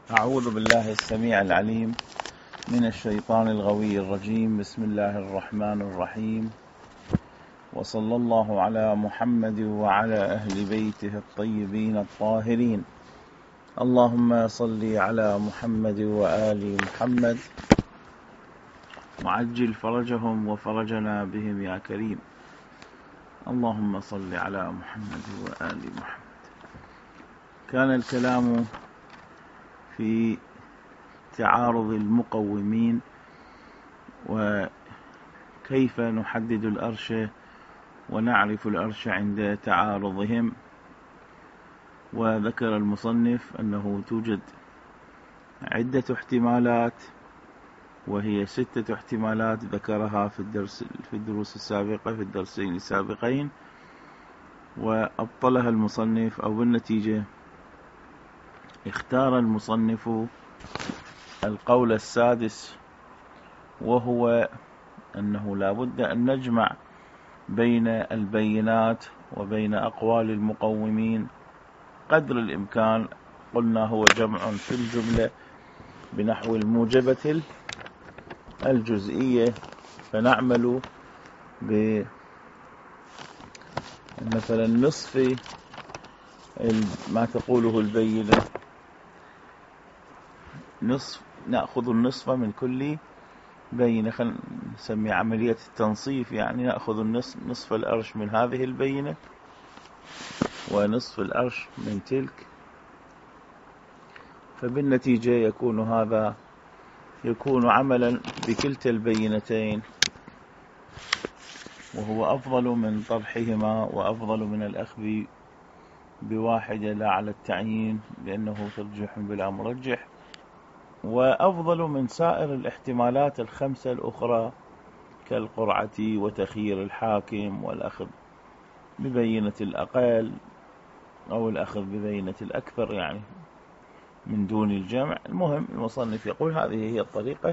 أعوذ بالله السميع العليم من الشيطان الغوي الرجيم. بسم الله الرحمن الرحيم، وصلى الله على محمد وعلى أهل بيته الطيبين الطاهرين. اللهم صل على محمد وآل محمد وعجل فرجهم وفرجنا بهم يا كريم. اللهم صل على محمد وآل محمد. كان الكلام في تعارض المقومين وكيف نحدد الأرش ونعرف الأرش عند تعارضهم، وذكر المصنف أنه توجد عدة احتمالات، وهي 6 احتمالات ذكرها في الدروس السابقة، في الدرسين السابقين، وأبطلها المصنف، أو بالنتيجة اختار المصنف القول السادس، وهو أنه لا بد أن نجمع بين البينات وبين أقوال المقومين قدر الإمكان. قلنا هو جمع في الجملة بنحو الموجبة الجزئية، فنعمل مثلا نصف ما تقوله البينة، نأخذ النصف من كل بينة. خلينا نسمي عملية التنصيف، يعني نأخذ نصف الأرش من هذه البينة ونصف الأرش من تلك، فبالنتيجة يكون عملا بكلتا البينتين، وهو أفضل من طرحهما وأفضل من الأخذ بواحدة لا على التعيين، لأنه ترجح بلا مرجح، وأفضل من سائر الاحتمالات ال5 الأخرى كالقرعة وتخيير الحاكم والأخذ ببينة الأقل أو الأخذ ببينة الأكثر، يعني من دون الجمع. المهم المصنف يقول هذه هي الطريقة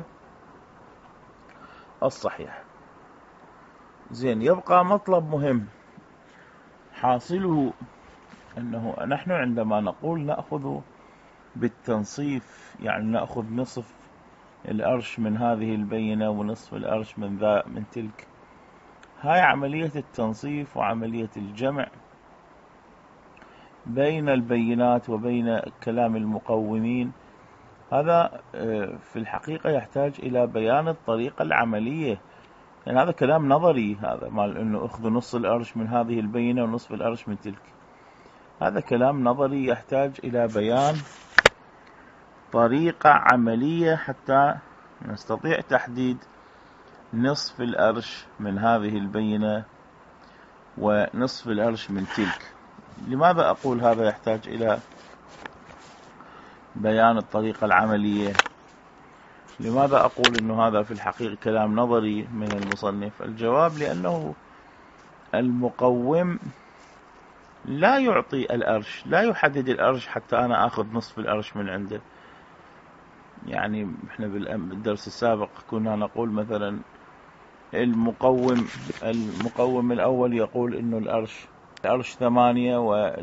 الصحيحة. زين، يبقى مطلب مهم حاصله أنه نحن عندما نقول نأخذ بالتنصيف، يعني نأخذ نصف الأرش من هذه البينة ونصف الأرش من تلك، هاي عملية التنصيف وعملية الجمع بين البينات وبين كلام المقومين. هذا في الحقيقة يحتاج إلى بيان الطريقة العملية، يعني هذا كلام نظري، هذا مال أنه أخذ نص الأرش من هذه البينة ونصف الأرش من تلك، هذا كلام نظري يحتاج إلى بيان طريقة عملية حتى نستطيع تحديد نصف الأرش من هذه البينة ونصف الأرش من تلك. لماذا أقول هذا يحتاج إلى بيان الطريقة العملية؟ لماذا أقول أنه هذا في الحقيقة كلام نظري من المصنف؟ الجواب لأنه المقوم لا يعطي الأرش، لا يحدد الأرش حتى أنا أخذ نصف الأرش من عنده. يعني إحنا بالدرس السابق كنا نقول مثلا المقوم الأول يقول إنه الأرش 8،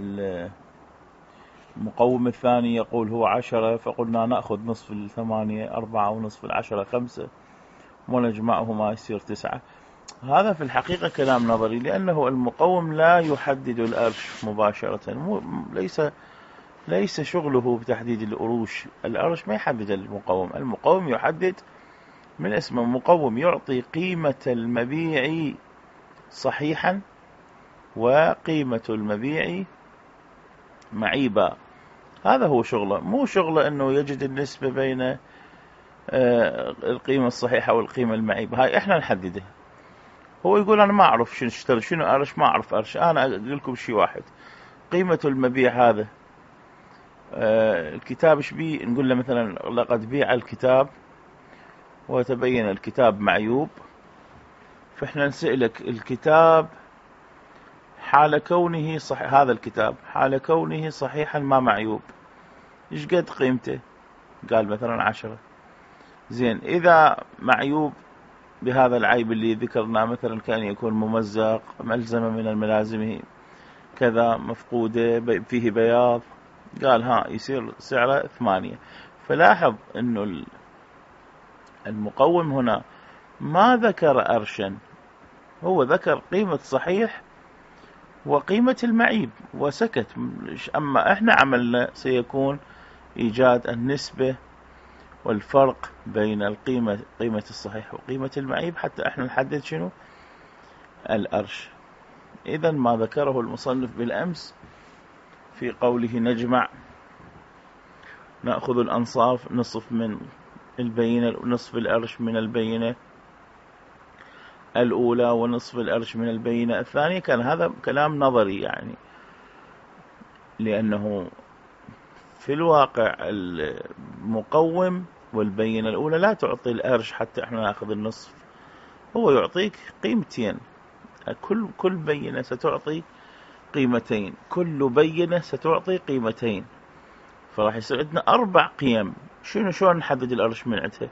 والمقوم الثاني يقول هو 10، فقلنا نأخذ نصف 8 4 ونصف 10 5 ونجمعهما يصير 9. هذا في الحقيقة كلام نظري، لأنه المقوم لا يحدد الأرش مباشرة، ليس شغله بتحديد الأروش. الأرش ما يحدد المقوم يحدد من اسمه مقوم، يعطي قيمة المبيع صحيحا وقيمة المبيع معيبا. هذا هو شغله، مو شغله أنه يجد النسبة بين القيمة الصحيحة والقيمة المعيبة، هاي إحنا نحدده. هو يقول أنا ما أعرف شنو اشتري، شنو أرش، ما أعرف أرش، أنا أقول لكم شيء واحد، قيمة المبيع هذا الكتاب ايش بيه؟ نقول له مثلا لقد بيع الكتاب وتبين الكتاب معيوب، فإحنا نسألك الكتاب حال كونه صحيح، هذا الكتاب حال كونه صحيحا ما معيوب، ايش قد قيمته؟ قال مثلا 10. زين، إذا معيوب بهذا العيب اللي ذكرنا، مثلا كان يكون ممزق، ملزمة من الملازمه كذا، مفقودة، فيه بياض، قال يصير سعره 8. فلاحظ أنه المقوم هنا ما ذكر أرشا، هو ذكر قيمة صحيح وقيمة المعيب وسكت. أما إحنا عملنا سيكون إيجاد النسبة والفرق بين قيمة الصحيح وقيمة المعيب حتى إحنا نحدد شنو الأرش. إذن ما ذكره المصنف بالأمس في قوله نجمع نأخذ الأنصاف نصف من البينة ونصف الأرش من البينة الأولى ونصف الأرش من البينة الثانية، كان هذا كلام نظري يعني، لأنه في الواقع المقوم والبينة الأولى لا تعطي الأرش حتى احنا نأخذ النصف، هو يعطيك قيمتين، كل بينة ستعطي قيمتين، كل بينة ستعطي قيمتين، فراح يصير عندنا 4 قيم. شلون نحدد الأرش من عندها؟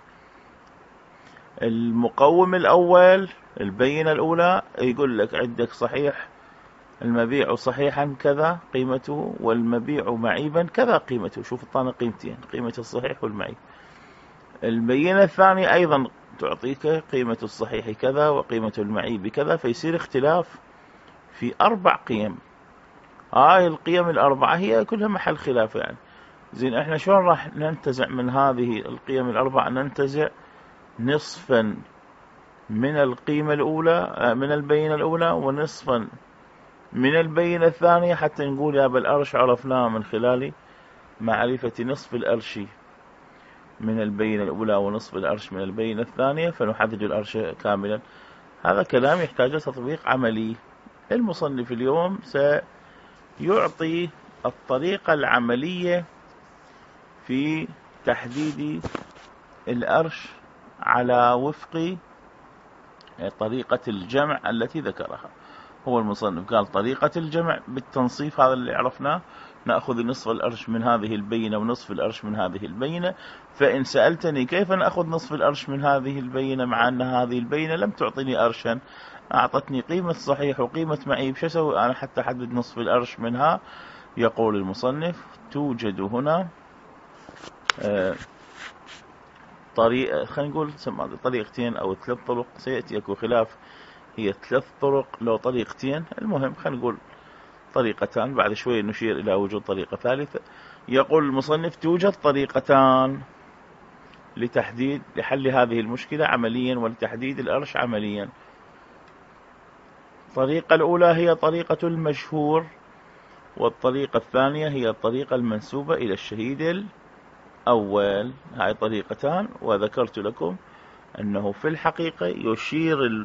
المقوم الأول البينة الأولى يقول لك عندك صحيح المبيع صحيحا كذا قيمته والمبيع معيبا كذا قيمته، شوف الطانة قيمتين، قيمة الصحيح والمعيب. البينة الثانية أيضا تعطيك قيمة الصحيح كذا وقيمة المعيب كذا، فيصير اختلاف في 4 قيم. هاي القيم ال4 هي كلها محل خلاف يعني. زين احنا شلون راح ننتزع من هذه القيم ال4؟ ننتزع نصفا من القيمة الأولى من البينة الأولى ونصفا من البينة الثانية، حتى نقول يا بالأرش عرفناه من خلال معرفة نصف الأرش من البينة الأولى ونصف الأرش من البينة الثانية، فنحدد الأرش كاملا. هذا كلام يحتاج تطبيق عملي. المصنف اليوم سيعطي الطريقة العملية في تحديد الأرش على وفق طريقة الجمع التي ذكرها. هو المصنف قال طريقة الجمع بالتنصيف، هذا اللي عرفناه، نأخذ نصف الأرش من هذه البينة ونصف الأرش من هذه البينة. فإن سألتني كيف نأخذ نصف الأرش من هذه البينة مع أن هذه البينة لم تعطيني أرشا، أعطتني قيمة صحيح وقيمة معيب، شو أسوي أنا حتى أحدد نصف الأرش منها؟ يقول المصنف توجد هنا طريقة، خلينا نقول طريقتين أو 3 طرق، سيأتي أكو خلاف هي 3 طرق لو طريقتين، المهم خلينا نقول طريقتان، بعد شوي نشير إلى وجود طريقة ثالثة. يقول المصنف توجد طريقتان لحل هذه المشكلة عمليا ولتحديد الأرش عمليا. الطريقة الأولى هي طريقة المشهور، والطريقة الثانية هي الطريقة المنسوبة إلى الشهيد الأول. هاي طريقتان، وذكرت لكم أنه في الحقيقة يشير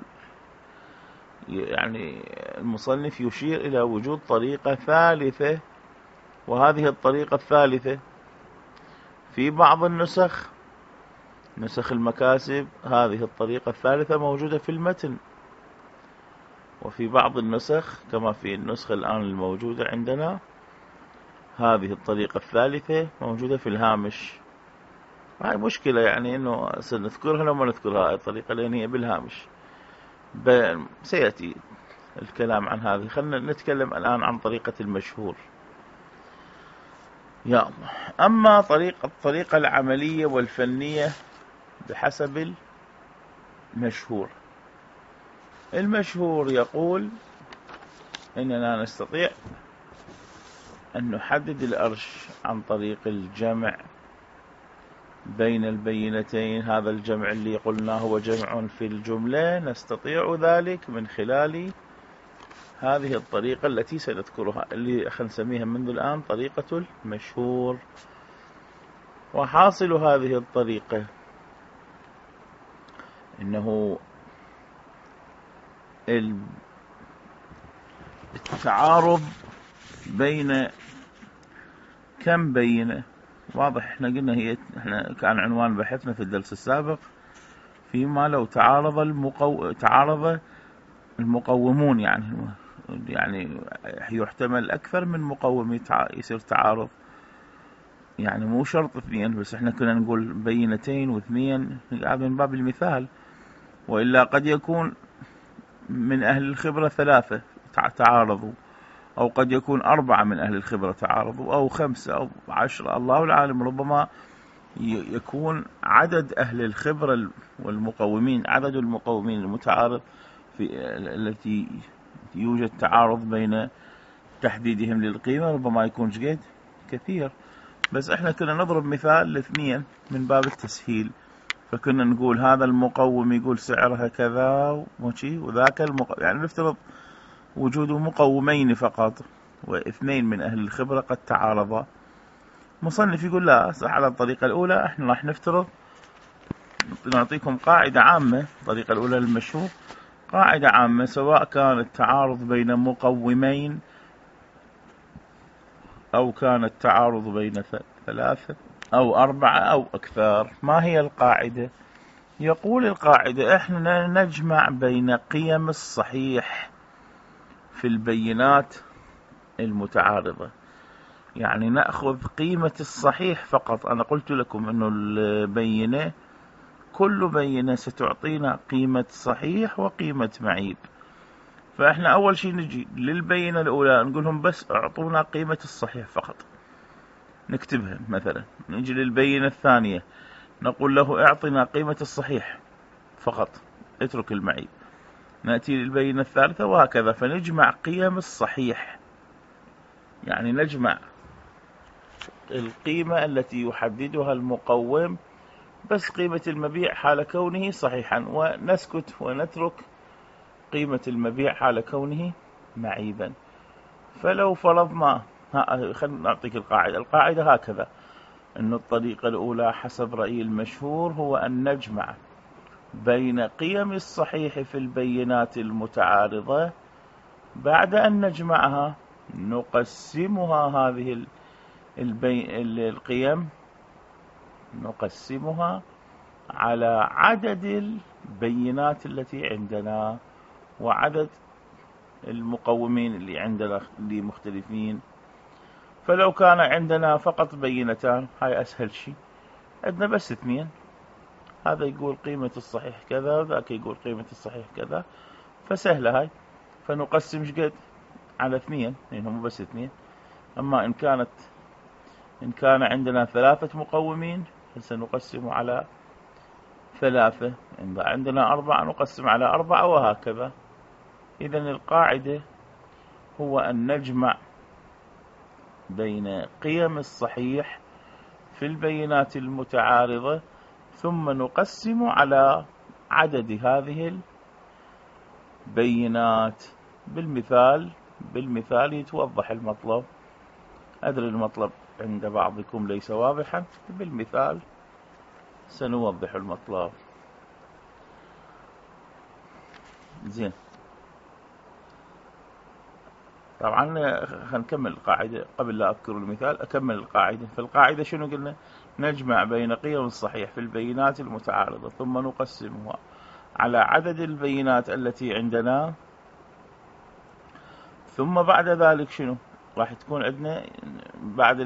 يعني المصنف يشير إلى وجود طريقة ثالثة، وهذه الطريقة الثالثة في بعض النسخ، نسخ المكاسب، هذه الطريقة الثالثة موجودة في المتن، وفي بعض النسخ كما في النسخة الآن الموجودة عندنا هذه الطريقة الثالثة موجودة في الهامش. هاي مشكلة يعني إنه سنذكرها لما نذكرها هاي الطريقة لأن هي بالهامش، سيأتي الكلام عن هذه. خلنا نتكلم الآن عن طريقة المشهور. يا أما الطريقة العملية والفنية بحسب المشهور. المشهور يقول إننا نستطيع أن نحدد الأرش عن طريق الجمع بين البينتين. هذا الجمع اللي قلنا هو جمع في الجملة، نستطيع ذلك من خلال هذه الطريقة التي سنذكرها، اللي نسميها منذ الآن طريقة المشهور. وحاصل هذه الطريقة إنه التعارض بين كم بينة واضح. احنا قلنا احنا كان عنوان بحثنا في الدرس السابق فيما لو تعارض المقومون، يعني يحتمل أكثر من مقوم يصير تعارض، يعني مو شرط 2 بس، احنا كنا نقول بينتين و2 هذا من باب المثال، وإلا قد يكون من أهل الخبرة 3 تعارضوا، أو قد يكون 4 من أهل الخبرة تعارضوا، أو 5 أو 10، الله العالم. ربما يكون عدد أهل الخبرة والمقومين، عدد المقومين المتعارض في التي يوجد تعارض بين تحديدهم للقيمة، ربما يكون شقد كثير. بس احنا كنا نضرب مثال لاثنين من باب التسهيل، فكنا نقول هذا المقوم يقول سعرها كذا وذاك يعني نفترض وجود مقومين فقط واثنين من أهل الخبرة قد تعارضا. مصنف يقول لا، صح، على الطريقة الأولى احنا راح نفترض، نعطيكم قاعدة عامة. الطريقة الأولى للمشهور قاعدة عامة، سواء كان التعارض بين مقومين أو كان التعارض بين ثلاثة أو أربعة أو أكثر. ما هي القاعدة؟ يقول القاعدة احنا نجمع بين قيم الصحيح في البينات المتعارضة، يعني نأخذ قيمة الصحيح فقط. أنا قلت لكم أنه البينة كل بينة ستعطينا قيمة صحيح وقيمة معيب، فإحنا أول شيء نجي للبينة الأولى نقولهم بس اعطونا قيمة الصحيح فقط، نكتبها مثلا. نجي للبينة الثانية نقول له اعطنا قيمة الصحيح فقط، اترك المعيب. نأتي للبينة الثالثة وهكذا، فنجمع قيم الصحيح، يعني نجمع القيمة التي يحددها المقوم بس قيمة المبيع حال كونه صحيحا، ونسكت ونترك قيمة المبيع حال كونه معيبا. فلو فرضنا، خلينا نعطيك القاعدة هكذا، أن الطريقة الأولى حسب رأيي المشهور هو أن نجمع بين قيم الصحيح في البينات المتعارضة، بعد أن نجمعها نقسمها هذه القيم نقسمها على عدد البينات التي عندنا وعدد المقومين اللي عندنا اللي مختلفين. فلو كان عندنا فقط بينتان، هاي أسهل شيء، عندنا بس اثنين، هذا يقول قيمة الصحيح كذا وذاك يقول قيمة الصحيح كذا، فسهلة هاي. فنقسم شقد على اثنين، لأنهم بس اثنين. أما إن كان عندنا ثلاثة مقومين فسنقسم على ثلاثة، إن عندنا أربعة نقسم على أربعة، وهكذا. إذن القاعدة هو أن نجمع بين قيم الصحيح في البينات المتعارضة ثم نقسم على عدد هذه البينات. بالمثال يتوضح المطلب. أدري المطلب عند بعضكم ليس واضحا، بالمثال سنوضح المطلب. زين، طبعا خلينا نكمل القاعدة قبل لا أذكر المثال. أكمل القاعدة. فالقاعدة شنو قلنا؟ نجمع بين قيم الصحيح في البينات المتعارضة ثم نقسمها على عدد البينات التي عندنا، ثم بعد ذلك شنو راح تكون عندنا بعد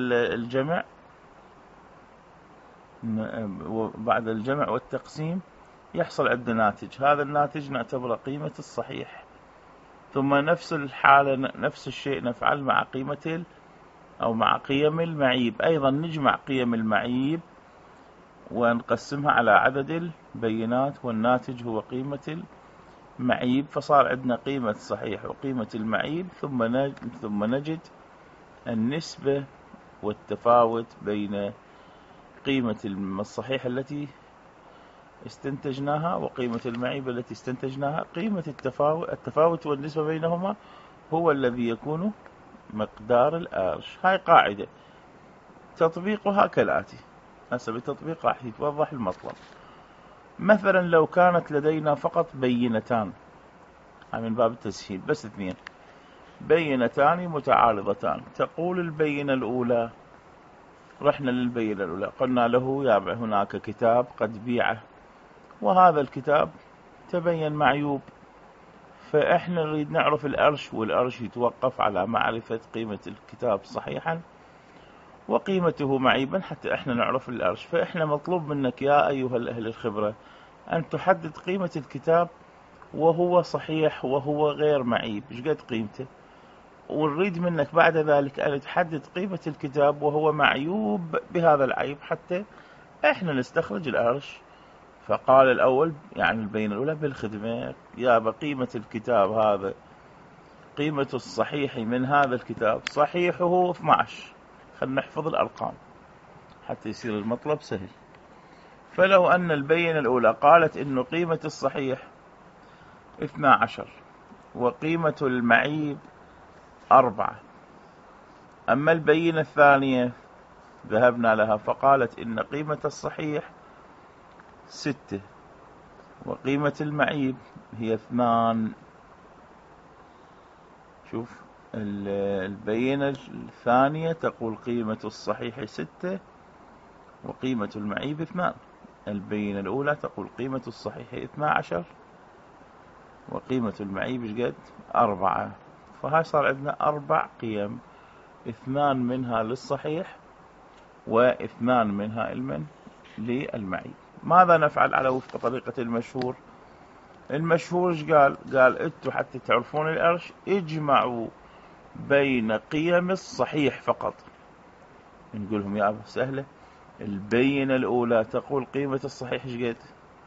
الجمع والتقسيم يحصل عندنا ناتج. هذا الناتج نعتبره قيمة الصحيح. ثم نفس الحالة نفس الشيء نفعل مع مع قيم المعيب. أيضا نجمع قيم المعيب ونقسمها على عدد البينات، والناتج هو قيمة المعيب. فصار عندنا قيمة الصحيح وقيمة المعيب، ثم نجد النسبة والتفاوت بين قيمة الصحيح التي استنتجناها وقيمة المعيب التي استنتجناها. قيمة التفاوت والنسبة بينهما هو الذي يكون مقدار القرش. هاي قاعدة تطبيقها كالآتي. هسه بالتطبيق راح يتوضح المطلب. مثلا لو كانت لدينا فقط بينتان، من باب التسهيل بس اثنين، بينتان متعارضتان. تقول البينة الأولى، رحنا للبينة الأولى قلنا له يا هناك كتاب قد بيعه، وهذا الكتاب تبين معيوب، فإحنا نريد نعرف الأرش، والأرش يتوقف على معرفة قيمة الكتاب صحيحا وقيمته معيبا حتى إحنا نعرف الأرش. فإحنا مطلوب منك يا أيها الأهل الخبرة أن تحدد قيمة الكتاب وهو صحيح وهو غير معيب، شقد قيمته، ونريد منك بعد ذلك أن تحدد قيمة الكتاب وهو معيوب بهذا العيب حتى احنا نستخرج الأرش. فقال الأول يعني البينة الأولى بالخدمة، يا قيمة الكتاب هذا، قيمة الصحيح من هذا الكتاب صحيحه 12. خلنا نحفظ الأرقام حتى يصير المطلب سهل. فلو أن البينة الأولى قالت إنه قيمة الصحيح 12 وقيمة المعيب 4، أما البينة الثانية ذهبنا لها فقالت إن قيمة الصحيح 6 وقيمة المعيب هي 2. شوف البينة الثانية تقول قيمة الصحيح 6 وقيمة المعيب 2. البينة الأولى تقول قيمة الصحيح 12 وقيمة المعيب ايش قد 4. فهاي صار عندنا 4 قيم، 2 منها للصحيح و2 منها للمعيب. ماذا نفعل على وفق طريقة المشهور؟ المشهور ايش قال؟ قال انتوا حتى تعرفون الأرش اجمعوا بين قيم الصحيح فقط. نقولهم يا أبو سهلة، البينة الأولى تقول قيمة الصحيح ايش قد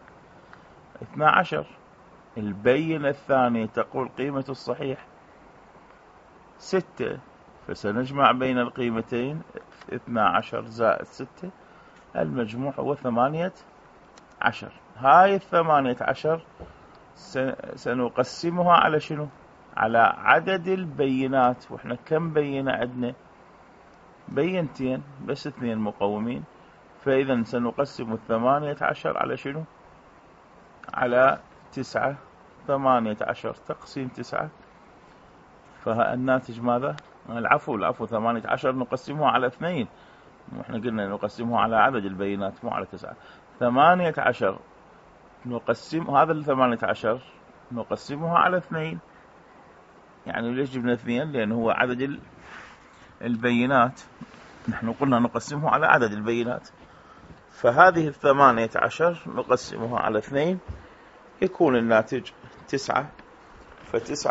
12، البينة الثانية تقول قيمة الصحيح 6، فسنجمع بين القيمتين 12 زائد 6، المجموع هو 18. هاي 18 سنقسمها على شنو؟ على عدد البينات. واحنا كم بينة عندنا؟ بينتين بس، 2 مقومين. فإذا سنقسم 18 على شنو؟ على 9. 18 تقسيم 9، فالناتج ماذا؟ العفو 18 نقسمه على 2، واحنا قلنا نقسمه على عدد البينات مو على 9. 18 نقسم هذا 18 نقسمها على 2. يعني ليش جبنا 2؟ لأنه هو عدد البينات، نحن قلنا نقسمه على عدد البينات. فهذه 18 نقسمها على 2 يكون الناتج 9. ف9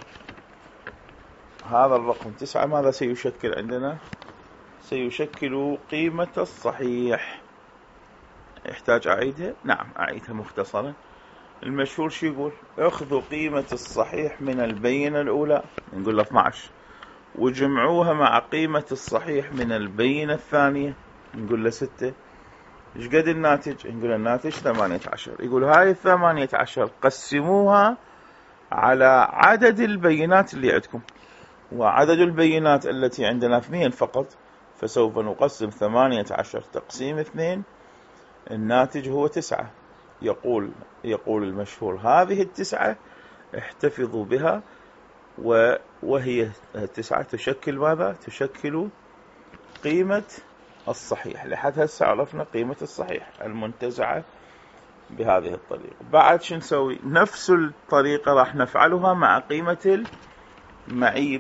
هذا الرقم 9 ماذا سيشكل عندنا؟ سيشكل قيمة الصحيح. يحتاج أعيدها؟ نعم أعيدها مختصرا. المشهور شو يقول؟ اخذوا قيمة الصحيح من البينة الأولى، نقول له 12، وجمعوها مع قيمة الصحيح من البينة الثانية، نقول له 6. ايش قد الناتج؟ نقول الناتج 18. يقول هاي 18 قسموها على عدد البينات اللي عندكم، وعدد البينات التي عندنا 2 فقط، فسوف نقسم 18 تقسيم 2، الناتج هو 9. يقول المشهور هذه 9 احتفظوا بها، وهي 9 تشكل ماذا؟ تشكل قيمة الصحيح. لحد هسه عرفنا قيمة الصحيح المنتزعة بهذه الطريقة. بعد شو نسوي؟ نفس الطريقة راح نفعلها مع قيمة المعيب.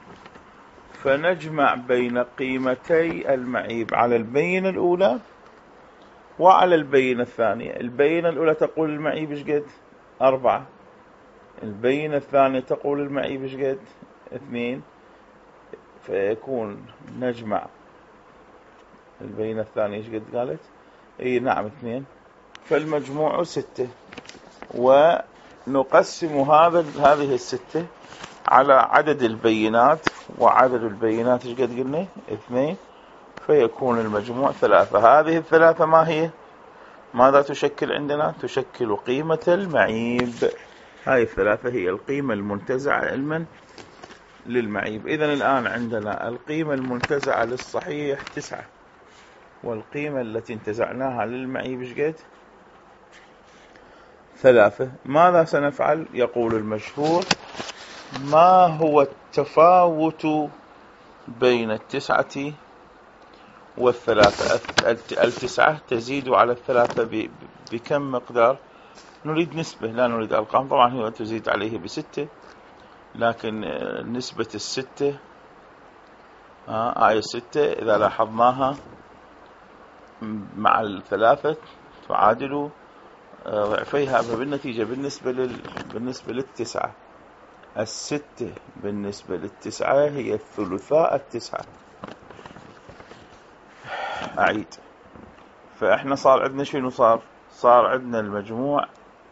فنجمع بين قيمتي المعيب على البينة الأولى وعلى البينة الثانية. البينة الأولى تقول المعيب ايش قد 4، البينة الثانية تقول المعيب ايش قد 2، فيكون نجمع البينة الثانية ايش قد قالت؟ اي نعم 2، فالمجموع 6. ونقسم هذه 6 على عدد البينات، وعدد البينات ايش قد قلنا 2، فيكون المجموع 3. هذه 3 ما هي؟ ماذا تشكل عندنا؟ تشكل قيمة المعيب. هاي 3 هي القيمة المنتزعة علما للمعيب. إذن الآن عندنا القيمة المنتزعة للصحيح 9، والقيمة التي انتزعناها للمعيب ايش قد 3. ماذا سنفعل؟ يقول المشهور ما هو التفاوت بين 9 والثلاثة؟ 9 تزيد على 3 بكم مقدار؟ نريد نسبة لا نريد أرقام. طبعا هو تزيد عليه ب6، لكن نسبة 6 آية 6 إذا لاحظناها مع 3 تعادل ضعفيها. فبالنتيجة بالنسبة لل9 ال6 بالنسبة لل9 هي ثلثاء 9. أعيد، فإحنا صار عندنا شنو صار عندنا المجموع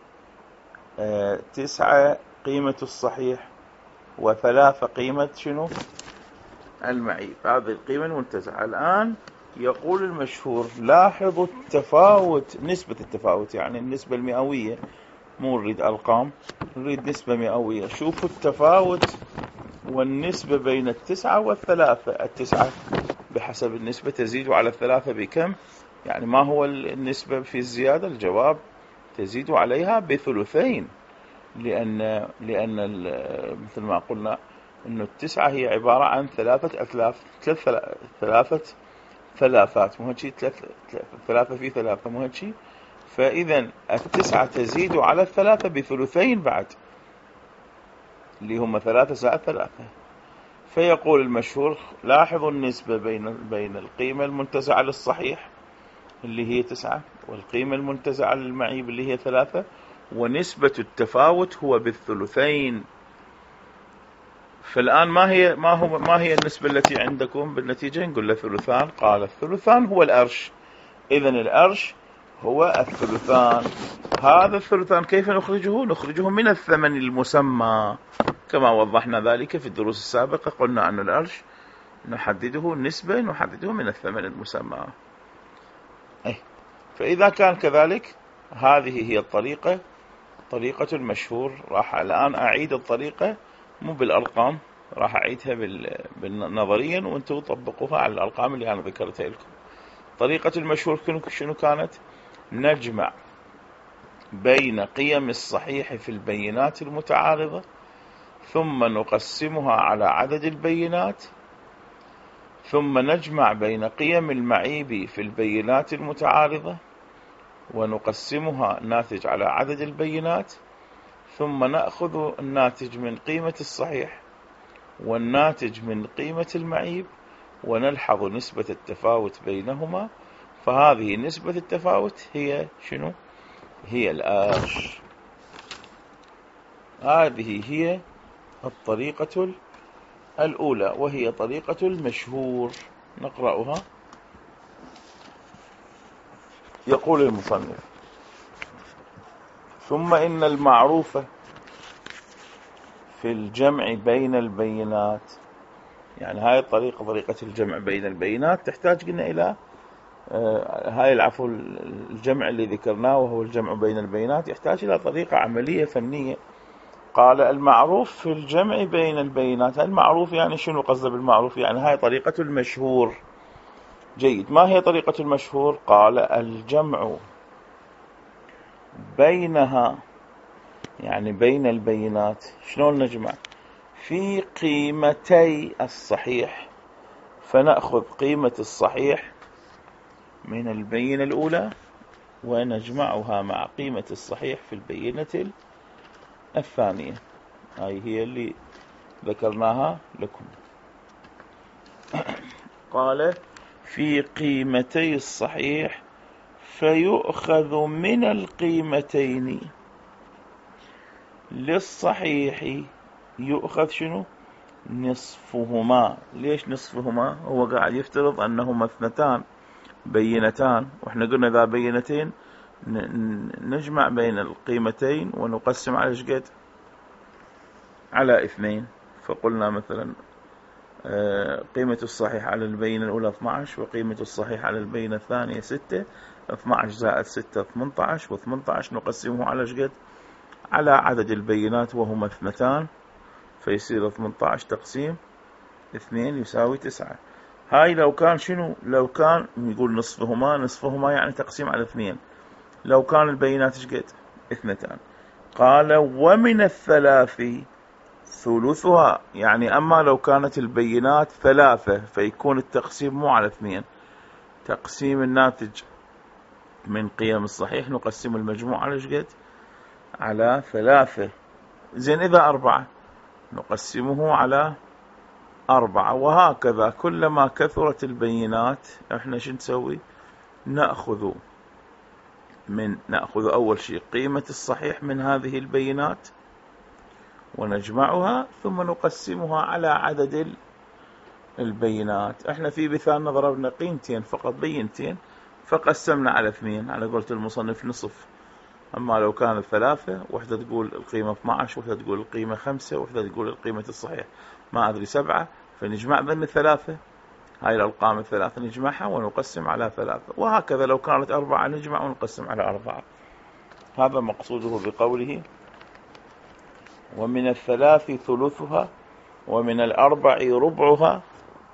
9 قيمة الصحيح، و3 قيمة شنو المعيب. هذه القيمة المنتزعة. الآن يقول المشهور لاحظوا التفاوت، نسبة التفاوت، يعني النسبة المئوية، مو نريد أرقام، نريد نسبة مئوية. شوفوا التفاوت والنسبة بين 9 و3. 9 بحسب النسبة تزيد على 3 بكم؟ يعني ما هو النسبة في الزيادة؟ الجواب تزيد عليها ب2، لأن مثل ما قلنا إنه 9 هي عبارة عن 3 أثلاث، 3 ثلاثات، مو هيك؟ 3 في 3، مو هيك؟ فإذا 9 تزيد على 3 ب2 بعد، اللي هم 3 زائد 3. فيقول المشهور لاحظوا النسبة بين القيمة المنتزعة للصحيح اللي هي 9 والقيمة المنتزعة للمعيب اللي هي 3، ونسبة التفاوت هو ب2. فالآن ما هي النسبة التي عندكم بالنتيجة؟ نقول له 2. قال 2 هو الأرش. إذن الأرش هو 2. هذا 2 كيف نخرجه؟ نخرجه من الثمن المسمى، كما وضحنا ذلك في الدروس السابقة. قلنا أن الأرش نحدده نسبة، نحدده من الثمن المسمى. فإذا كان كذلك، هذه هي الطريقة، طريقة المشهور. راح الآن أعيد الطريقة مو بالأرقام، راح أعيدها بالنظريا، وأنتم طبقوها على الأرقام اللي أنا ذكرتها لكم. طريقة المشهور شنو كانت؟ نجمع بين قيم الصحيح في البينات المتعارضة، ثم نقسمها على عدد البينات، ثم نجمع بين قيم المعيب في البينات المتعارضة ونقسمها ناتج على عدد البينات، ثم نأخذ الناتج من قيمة الصحيح والناتج من قيمة المعيب، ونلحظ نسبة التفاوت بينهما. فهذه نسبة التفاوت هي شنو؟ هي الآرش. هذه هي الطريقة الأولى، وهي طريقة المشهور. نقرأها. يقول المصنف: ثم إن المعروف في الجمع بين البينات، يعني هاي الطريقة، طريقة الجمع بين البينات، تحتاج قلنا إلى هاي العفو الجمع اللي ذكرناه وهو الجمع بين البينات، يحتاج إلى طريقة عملية فنية. قال المعروف في الجمع بين البينات. المعروف يعني شنو قصده بالمعروف؟ يعني هاي طريقة المشهور. جيد. ما هي طريقة المشهور؟ قال الجمع بينها، يعني بين البينات. شلون نجمع؟ في قيمتي الصحيح، فنأخذ قيمة الصحيح من البينة الأولى ونجمعها مع قيمة الصحيح في البينة الثانية. هاي هي اللي ذكرناها لكم. قال في قيمتي الصحيح، فيؤخذ من القيمتين للصحيح، يؤخذ شنو؟ نصفهما. ليش نصفهما؟ هو قاعد يفترض أنهما 2 بينتان، وإحنا قلنا ذا بينتين نجمع بين القيمتين ونقسم على شقد؟ على 2. فقلنا مثلا قيمة الصحيح على البينة الأولى 12، وقيمة الصحيح على البينة الثانية 6. 12 زائد 6 18، و18 نقسمه على شقد؟ على عدد البينات وهما 2، فيصير 18 تقسيم 2 يساوي 9. هاي لو كان شنو؟ لو كان يقول نصفهما يعني تقسيم على 2. لو كان البينات شقد؟ 2. قال ومن 3 ثلثها، يعني أما لو كانت البينات 3 فيكون التقسيم مو على 2، تقسيم الناتج من قيم الصحيح نقسم المجموع على شقد؟ على 3. زين إذا 4 نقسمه على 4، وهكذا. كلما كثرت البينات احنا شو نسوي؟ نأخذ أول شيء قيمة الصحيح من هذه البينات ونجمعها، ثم نقسمها على عدد البينات. احنا في مثالنا ضربنا قيمتين فقط، بينتين، فقسمنا على 2 على قولة المصنف نصف. أما لو كانت 3 وحدة تقول القيمة 12، وحدة تقول القيمة 5، وحدة تقول القيمة الصحيح ما أدري 7، فنجمع بين الثلاثة، هاي الأرقام الثلاثة نجمعها ونقسم على 3، وهكذا لو كانت 4 نجمع ونقسم على 4. هذا مقصوده بقوله ومن 3 ثلثها ومن 4 ربعها.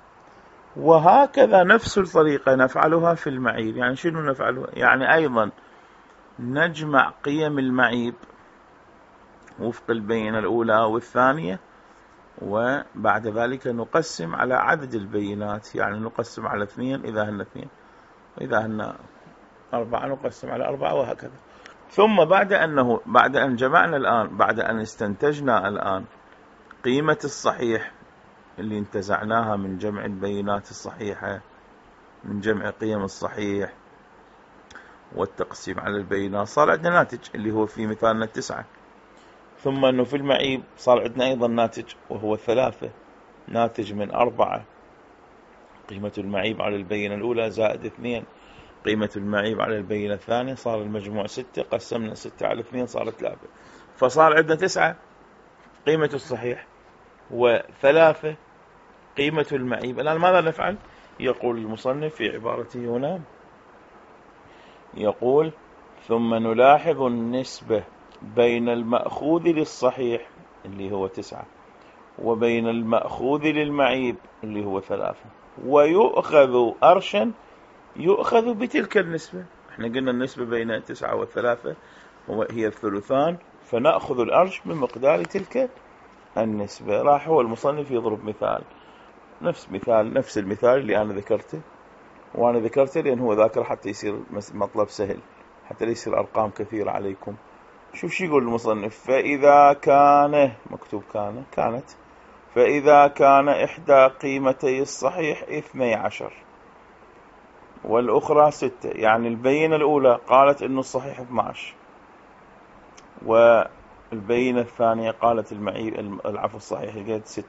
وهكذا نفس الطريقة نفعلها في المعيب. يعني شنو نفعلها؟ يعني أيضا نجمع قيم المعيب وفق البينة الأولى والثانية، وبعد ذلك نقسم على عدد البينات. يعني نقسم على 2 إذا هن 2، وإذا هن 4 نقسم على 4، وهكذا. ثم بعد أن جمعنا الآن، بعد أن استنتجنا الآن قيمة الصحيح اللي انتزعناها من جمع البينات الصحيحة، من جمع قيم الصحيح والتقسيم على البينات، صار عندنا ناتج اللي هو في مثالنا 9. ثم أنه في المعيب صار عندنا أيضا ناتج وهو 3، ناتج من 4 قيمة المعيب على البينة الأولى زائد 2 قيمة المعيب على البينة الثانية، صار المجموع 6. قسمنا 6 على 2 صار 3، فصار عندنا 9 قيمة الصحيح و3 قيمة المعيب. الآن ماذا نفعل؟ يقول المصنف في عبارته هنا، يقول ثم نلاحظ النسبة بين المأخوذ للصحيح اللي هو 9 وبين المأخوذ للمعيب اللي هو 3، ويؤخذ أرشا يؤخذ بتلك النسبة. احنا قلنا النسبة بين 9 و3 هي الثلثان، فنأخذ الأرش بمقدار تلك النسبة. راح هو المصنف يضرب مثال، نفس المثال اللي أنا ذكرته، وأنا ذكرته لأن هو ذاكر حتى يصير مطلب سهل، حتى لا يصير أرقام كثيرة عليكم. شوف يقول المصنف، فإذا كان مكتوب كانت فإذا كان إحدى قيمتي الصحيح 12 والأخرى 6، يعني البينة الأولى قالت إنه الصحيح 12، والبينة الثانية قالت العفو الصحيح قد 6،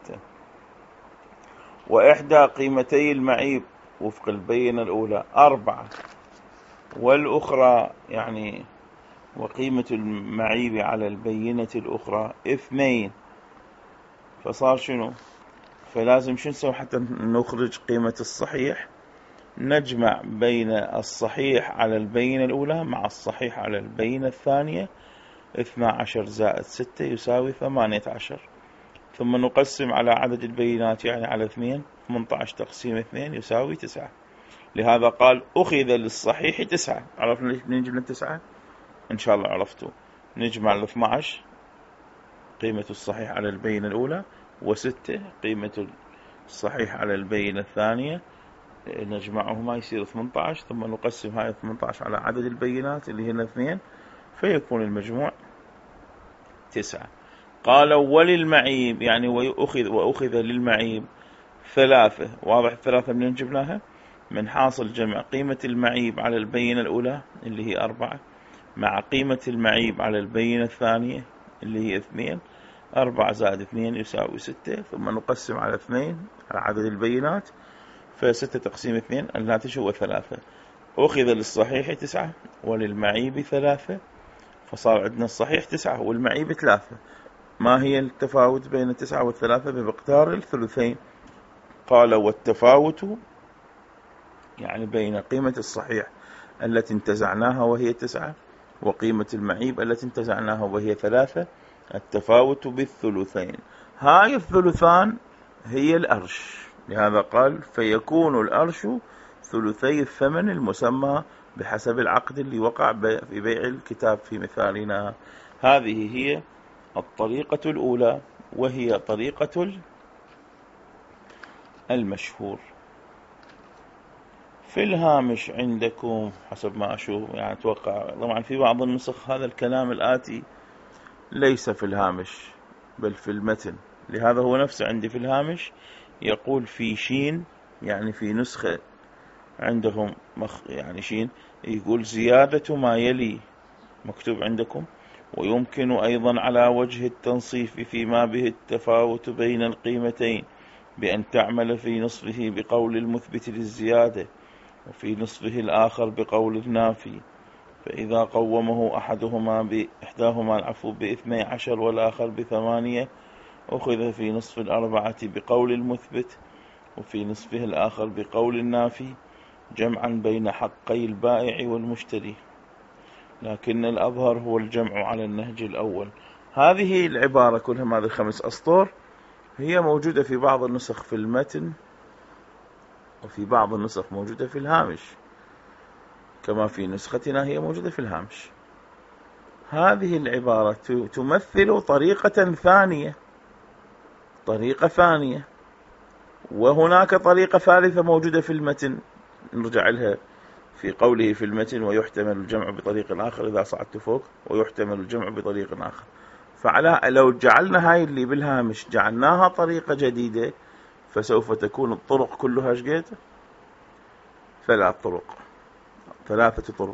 وإحدى قيمتي المعيب وفق البينة الأولى 4، والأخرى يعني وقيمة المعيب على البينة الأخرى 2، فصار شنو؟ فلازم شو نسوي حتى نخرج قيمة الصحيح؟ نجمع بين الصحيح على البينة الأولى مع الصحيح على البينة الثانية. 12 زائد 6 يساوي 18، ثم نقسم على عدد البينات يعني على 2. 18 تقسيم 2 يساوي 9. لهذا قال أخذ للصحيح 9. عرفنا ليش نجمع 9؟ إن شاء الله عرفتوا. نجمع 12 قيمة الصحيح على البينة الأولى، و6 قيمة الصحيح على البينة الثانية، نجمعهما يصير 18، ثم نقسم هاي 18 على عدد البينات اللي هنا 2، فيكون المجموع 9. قالوا وللمعيب يعني وأخذ للمعيب 3. واضح 3 منين جبناها؟ من حاصل جمع قيمة المعيب على البينة الأولى اللي هي 4 مع قيمة المعيب على البينة الثانية اللي هي 2. 4 زائد 2 يساوي 6، ثم نقسم على 2 على عدد البينات، ف6 تقسيم 2 الناتج هو 3. أخذ للصحيح 9 وللمعيب 3، فصار عندنا الصحيح 9 والمعيب 3. ما هي التفاوت بين 9 و3؟ بمقدار الثلثين. قال والتفاوت يعني بين قيمة الصحيح التي انتزعناها وهي 9 وقيمة المعيب التي انتزعناها وهي 3، التفاوت بالثلثين. هاي الثلثان هي الأرش. لهذا قال فيكون الأرش ثلثي الثمن المسمى بحسب العقد اللي وقع في بيع الكتاب في مثالنا. هذه هي الطريقة الأولى، وهي طريقة المشهور. في الهامش عندكم حسب ما أشوف، يعني أتوقع طبعا في بعض النسخ هذا الكلام الآتي ليس في الهامش بل في المتن، لهذا هو نفسه عندي في الهامش يقول في شين، يعني في نسخة عندهم يعني شين يقول زيادة ما يلي مكتوب عندكم، ويمكن أيضا على وجه التنصيف فيما به التفاوت بين القيمتين بأن تعمل في نصفه بقول المثبت للزيادة وفي نصفه الآخر بقول النافي، فإذا قومه إحداهما العفو ب12 والآخر ب8 أخذ في نصف الأربعة بقول المثبت، وفي نصفه الآخر بقول النافي، جمعا بين حقي البائع والمشتري، لكن الأظهر هو الجمع على النهج الأول. هذه العبارة كلها، هذه 5 أسطر، هي موجودة في بعض النسخ في المتن، وفي بعض النسخ موجودة في الهامش، كما في نسختنا هي موجودة في الهامش. هذه العبارة تمثل طريقة ثانية، وهناك طريقة ثالثة موجودة في المتن، نرجع لها في قوله في المتن: ويحتمل الجمع بطريق آخر، إذا صعدت فوق، ويحتمل الجمع بطريق آخر. لو جعلنا هاي اللي بالهامش جعلناها طريقة جديدة، فسوف تكون الطرق كلها شقيت 3 طرق.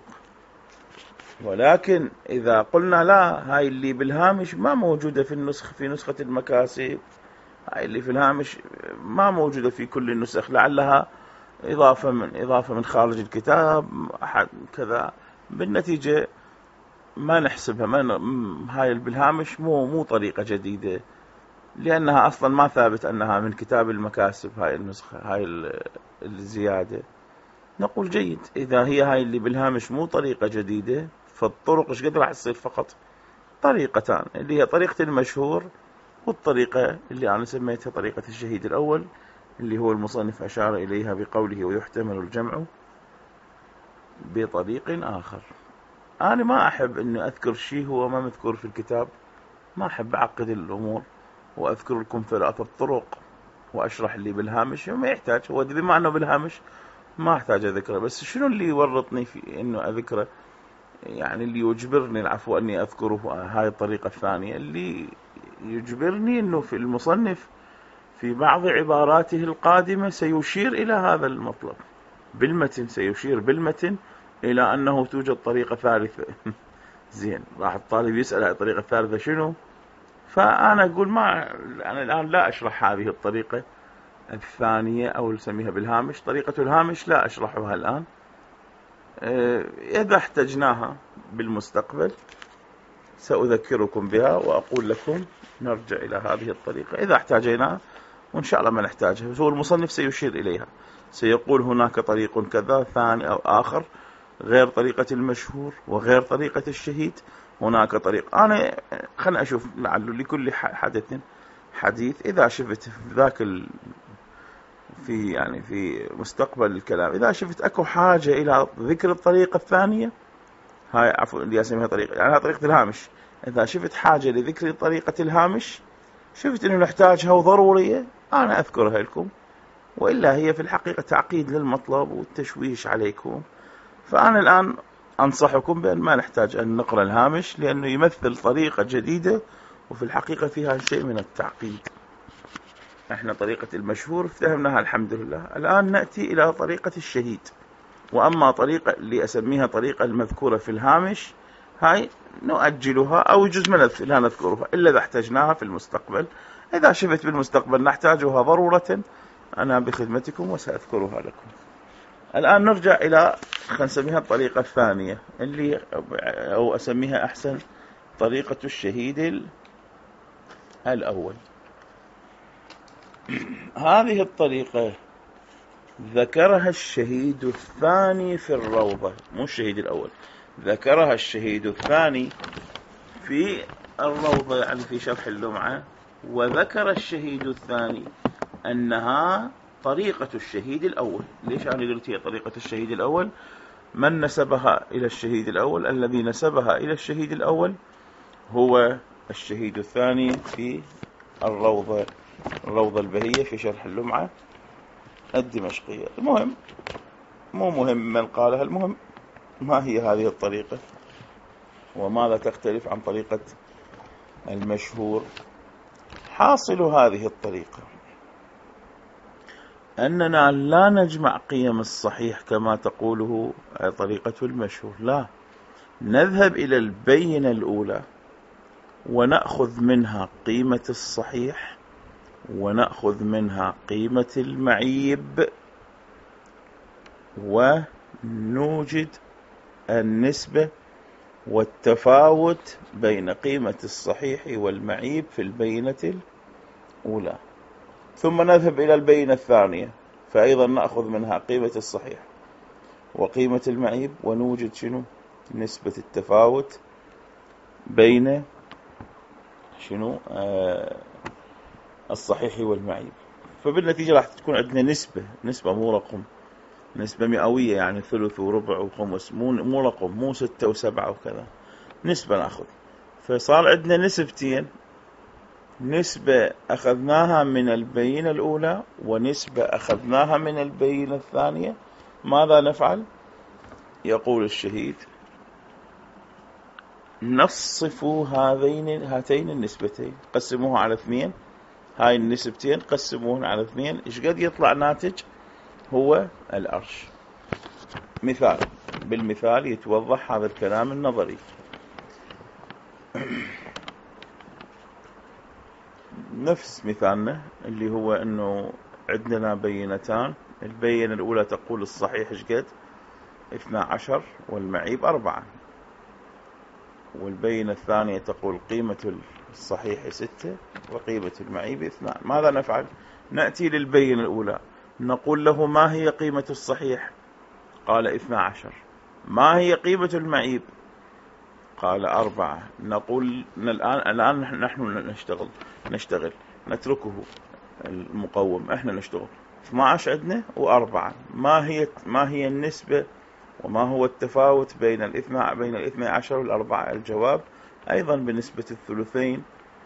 ولكن إذا قلنا لا، هاي اللي بالهامش ما موجودة في نسخة المكاسب، هاي اللي في الهامش ما موجودة في كل النسخ، لعلها إضافة من خارج الكتاب أحد كذا، بالنتيجة ما نحسبها، هاي اللي بالهامش مو طريقة جديدة، لأنها أصلا ما ثابت أنها من كتاب المكاسب هاي النسخة، هاي الزيادة. نقول جيد، إذا هي هاي اللي بالهامش مو طريقة جديدة، فالطرق إيش قد راح تصير؟ فقط طريقتان، اللي هي طريقة المشهور، والطريقة اللي أنا سميتها طريقة الشهيد الأول، اللي هو المصنف أشار إليها بقوله: ويحتمل الجمع بطريق آخر. أنا ما أحب أني أذكر شيء هو ما مذكور في الكتاب، ما أحب أعقد الأمور وأذكر لكم 3 طرق وأشرح اللي بالهامش، ما يحتاج، هو بما أنه بالهامش ما أحتاج أذكره. بس شنو اللي يورطني في أنه أذكره؟ يعني اللي يجبرني العفو أني أذكره هاي الطريقة الثانية، اللي يجبرني أنه في المصنف في بعض عباراته القادمة سيشير إلى هذا المطلب بالمتن، سيشير بالمتن إلى أنه توجد طريقة ثالثة. زين، راح الطالب يسأل عن الطريقة الثالثة شنو؟ فأنا أقول أنا الآن لا أشرح هذه الطريقة الثانية، أو نسميها بالهامش طريقة الهامش، لا أشرحها الآن. إذا احتجناها بالمستقبل سأذكركم بها وأقول لكم نرجع إلى هذه الطريقة إذا احتاجيناها، وإن شاء الله ما نحتاجها. هو المصنف سيشير إليها، سيقول هناك طريق كذا ثاني أو آخر غير طريقة المشهور وغير طريقة الشهيد، هناك طريق. أنا خلنا أشوف، لعله لكل حدث حديث، إذا شفت ذاك في مستقبل الكلام، إذا شفت أكو حاجة إلى ذكر الطريقة الثانية، هاي عفوا اللي أسميها طريقة، يعني طريقة الهامش، إذا شفت حاجة لذكر طريقة الهامش، شفت إنه نحتاجها وضرورية، أنا أذكرها لكم، وإلا هي في الحقيقة تعقيد للمطلب والتشويش عليكم. فأنا الآن أنصحكم بأن ما نحتاج أن نقرأ الهامش، لأنه يمثل طريقة جديدة وفي الحقيقة فيها شيء من التعقيد. احنا طريقة المشهور افتهمناها الحمد لله، الآن نأتي إلى طريقة الشهيد. وأما طريقة اللي أسميها طريقة المذكورة في الهامش، هاي نؤجلها أو يجوز لا نذكرها إلا إذا احتجناها في المستقبل. إذا شفت بالمستقبل نحتاجها ضرورة، أنا بخدمتكم وسأذكرها لكم. الآن نرجع إلى، خلينا نسميها الطريقة الثانية، اللي أو أسميها أحسن طريقة الشهيد الأول. هذه الطريقة ذكرها الشهيد الثاني في الروضة، مو الشهيد الأول، ذكرها الشهيد الثاني في الروضة، يعني في شرح اللمعة. وذكر الشهيد الثاني أنها طريقة الشهيد الأول. ليش أنا قلت هي طريقة الشهيد الأول؟ من نسبها إلى الشهيد الأول؟ الذي نسبها إلى الشهيد الأول هو الشهيد الثاني في الروضة البهية في شرح اللمعة الدمشقية. المهم مو مهم من قالها، المهم ما هي هذه الطريقة وماذا تختلف عن طريقة المشهور. حاصل هذه الطريقة أننا لا نجمع قيم الصحيح كما تقوله طريقة المشهور، لا، نذهب إلى البينة الأولى ونأخذ منها قيمة الصحيح ونأخذ منها قيمة المعيب ونوجد النسبة والتفاوت بين قيمة الصحيح والمعيب في البينة الأولى، ثم نذهب إلى البينة الثانية فأيضا نأخذ منها قيمة الصحيح وقيمة المعيب، ونوجد شنو؟ نسبة التفاوت بين شنو؟ الصحيح والمعيب. فبالنتيجة راح تكون عندنا نسبة مو رقم، نسبة مئوية، يعني ثلث وربع وخمس، مو رقم، مو 6 و7 وكذا، نسبة نأخذ. فصار عندنا نسبتين، نسبة أخذناها من البينة الأولى ونسبة أخذناها من البينة الثانية. ماذا نفعل؟ يقول الشهيد: نصفوا هاتين النسبتين، قسموها على 2، هاي النسبتين قسموهن على 2، إيش قد يطلع ناتج؟ هو الأرش. مثال، بالمثال يتوضح هذا الكلام النظري. نفس مثالنا اللي هو أنه عندنا بينتان، البينة الأولى تقول الصحيح إيش قد؟ 12 والمعيب 4، والبينة الثانية تقول قيمة الصحيح 6 وقيمة المعيب 2. ماذا نفعل؟ نأتي للبينة الأولى نقول له: ما هي قيمة الصحيح؟ قال 12. ما هي قيمة المعيب؟ قال 4. نقول الآن نحن نشتغل نتركه المقوم، احنا نشتغل. 12 عندنا و4، ما هي النسبة وما هو التفاوت بين بين 12 والأربعة؟ الجواب أيضا بنسبة الثلثين،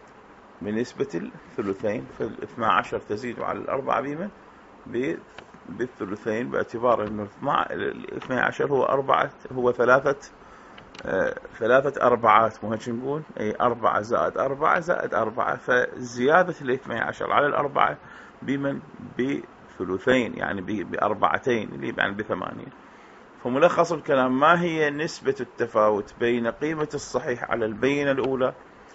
فال12 تزيد على الأربعة بالثلثين، باعتبار أنه 12 هو ثلاثة أربعات، مو هيك نقول؟ أي 4 زائد 4 زائد 4، فزيادة 12 على الأربعة بثلثين، يعني بأربعتين، اللي يعني ب8. فملخص الكلام: ما هي نسبة التفاوت بين قيمة الصحيح على البينة الأولى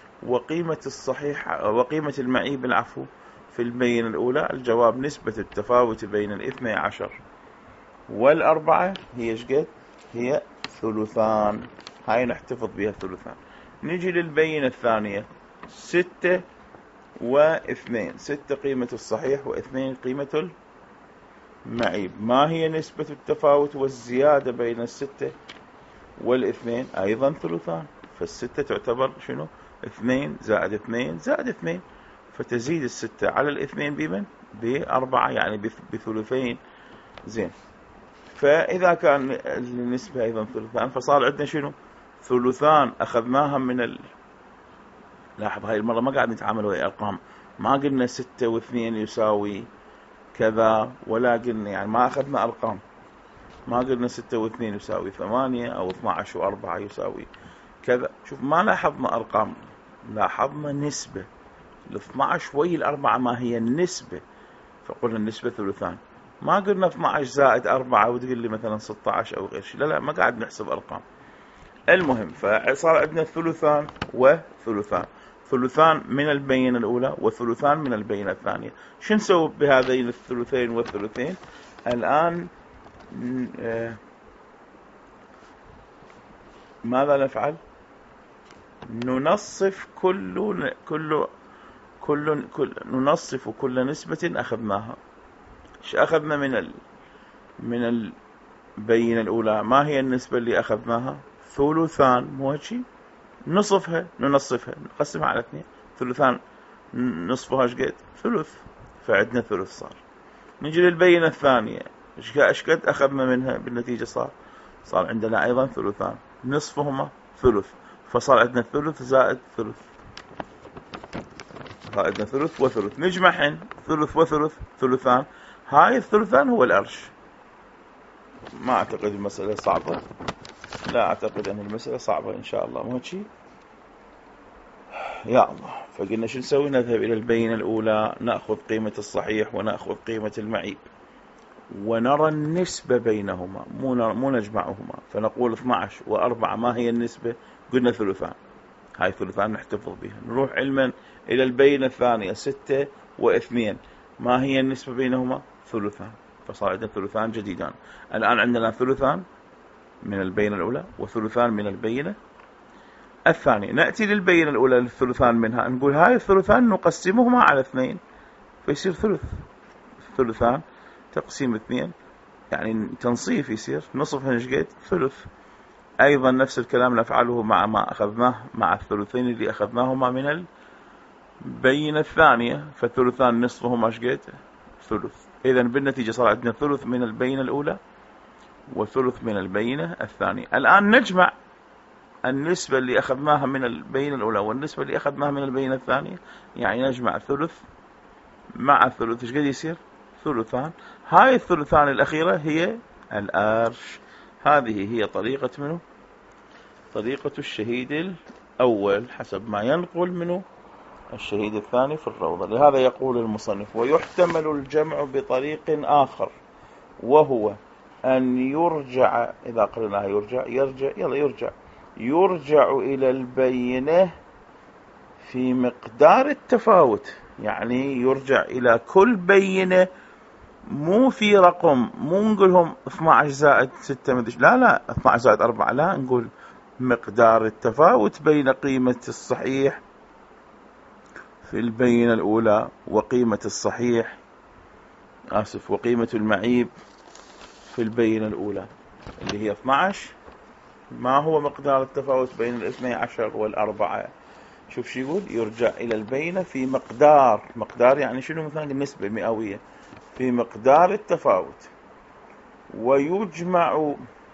وقيمة المعيب العفو في البينة الأولى؟ الجواب: نسبة التفاوت بين 12 والأربعة هي ايش قد؟ هي ثلثان. هاي نحتفظ بها ثلثان. نجي للبينة الثانية: 6 و2، 6 قيمة الصحيح و2 قيمة المعيب. ما هي نسبة التفاوت والزيادة بين 6 وال2؟ أيضا ثلثان. فال6 تعتبر شنو؟ 2 زائد 2 زائد 2، فتزيد 6 على 2 ب4، يعني بثلثين. زين، فإذا كان النسبة أيضا ثلثان، فصار عندنا شنو؟ ثلثان أخذناها من لاحظ هاي المرة ما قاعد نتعامل ويا أرقام، ما قلنا 6 و2 يساوي كذا، ولا قلنا يعني ما أخذنا أرقام، ما قلنا 6 و2 يساوي 8 أو 12 و4 يساوي كذا. شوف، ما لاحظنا أرقام، لاحظنا نسبة. ال12 ويا الأربعة ما هي النسبة؟ فقلنا النسبة ثلثان. ما قلنا 12 زائد 4 وتقول لي مثلا 16 أو غير شيء، لا ما قاعد نحسب أرقام. المهم، فصار عندنا ثلثان وثلثان، ثلثان من البينة الأولى وثلثان من البينة الثانية. شو نسوي بهذين الثلثين والثلثين الآن؟ ماذا نفعل؟ ننصف ننصف كل نسبة أخذناها. ايش أخذنا من البينة الأولى؟ ما هي النسبة اللي أخذناها؟ ثلثان، مو هيك؟ ننصفها، نقسمها على 2. ثلثان نصفها ايش قد؟ ثلث، فعندنا ثلث صار. نجي للبينة الثانية، ايش قد أخذنا منها بالنتيجة؟ صار عندنا أيضا ثلثان، نصفهما ثلث، فصار عندنا ثلث زائد ثلث، عندنا ثلث وثلث. نجمعهن، ثلث وثلث ثلثان، هاي الثلثان هو الأرش. ما أعتقد المسألة صعبة، لا أعتقد أن المسألة صعبة إن شاء الله، مو هيك؟ يا الله. فقلنا شو نسوي؟ نذهب إلى البينة الأولى، نأخذ قيمة الصحيح ونأخذ قيمة المعيب، ونرى النسبة بينهما، مو نجمعهما. فنقول 12 و4 ما هي النسبة؟ قلنا ثلثان، هاي ثلثان نحتفظ بها. نروح علما إلى البينة الثانية: 6 و2، ما هي النسبة بينهما؟ ثلثان. فصار عندنا ثلثان جديدان. الآن عندنا ثلثان من البينة الأولى وثلثان من البينة الثانية. نأتي للبينة الأولى للثلثان منها، نقول هاي الثلثان نقسمهما على 2 فيصير ثلث. ثلثان تقسيم 2 يعني تنصيف، يصير نصف قد ثلث. أيضا نفس الكلام نفعله مع ما أخذناه مع الثلثين اللي أخذناهما من البينة الثانية، فالثلثان نصفهما قد ثلث. إذا بالنتيجة صار عندنا ثلث من البينة الأولى وثلث من البينة الثانية. الآن نجمع النسبة اللي أخذناها من البينة الأولى والنسبة اللي أخذناها من البينة الثانية، يعني نجمع ثلث مع ثلث، ايش قد يصير؟ ثلثان. هاي الثلثان الأخيرة هي الأرش. هذه هي طريقة منه؟ طريقة الشهيد الأول حسب ما ينقل منه الشهيد الثاني في الروضة. لهذا يقول المصنف: ويحتمل الجمع بطريق آخر، وهو أن يرجع، إذا قلناها يرجع إلى البينة في مقدار التفاوت. يعني يرجع إلى كل بينة، مو في رقم، مو نقولهم 12 زائد 6 لا 12 زائد 4، لا، نقول مقدار التفاوت بين قيمة الصحيح في البينة الأولى وقيمة الصحيح وقيمة المعيب في البينة الأولى اللي هي 12. ما هو مقدار التفاوت بين 12 والأربعة؟ شوف شو يقول: يرجع إلى البينة في مقدار يعني شنو؟ مثلا النسبة مئوية في مقدار التفاوت، ويجمع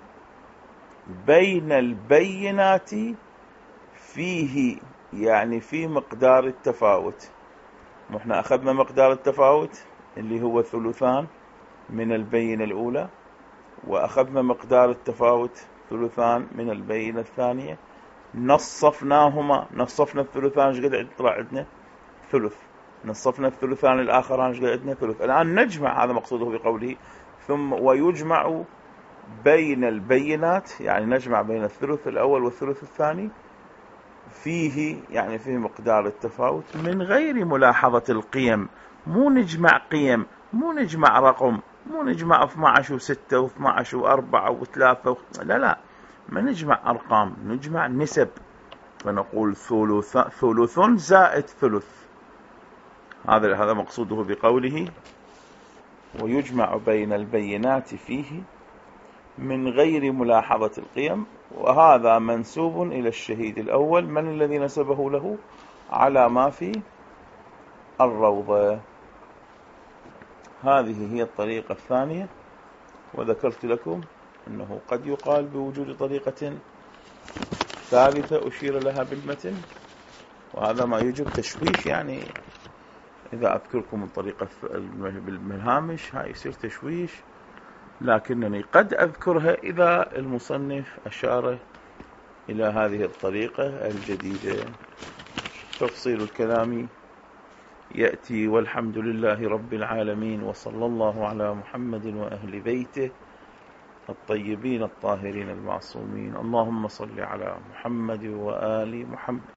بين البينات فيه، يعني في مقدار التفاوت. احنا أخذنا مقدار التفاوت اللي هو ثلثان من البينة الأولى، وأخذنا مقدار التفاوت ثلثان من البينة الثانية، نصفنا الثلثان، ايش قد طلع عندنا؟ ثلث. نصفنا الثلثان الآخران، ايش قد عندنا؟ ثلث. الآن نجمع، هذا مقصوده بقوله ثم ويجمع بين البينات، يعني نجمع بين الثلث الأول والثلث الثاني فيه، يعني فيه مقدار التفاوت من غير ملاحظة القيم. مو نجمع قيم، مو نجمع رقم، مو نجمع 12 و6 و12 و4 و3 لا، ما نجمع أرقام، نجمع نسب. فنقول ثلث زائد ثلث. هذا مقصوده بقوله ويجمع بين البينات فيه من غير ملاحظة القيم. وهذا منسوب إلى الشهيد الأول. من الذي نسبه له؟ على ما في الروضة. هذه هي الطريقة الثانية. وذكرت لكم أنه قد يقال بوجود طريقة ثالثة أشير لها بالمتن، وهذا ما يجب تشويش. يعني إذا أذكركم الطريقة بالهامش هاي يصير تشويش، لكنني قد أذكرها إذا المصنف أشار إلى هذه الطريقة الجديدة. تفصيل الكلام يأتي. والحمد لله رب العالمين، وصلى الله على محمد وأهل بيته الطيبين الطاهرين المعصومين. اللهم صل على محمد وآل محمد.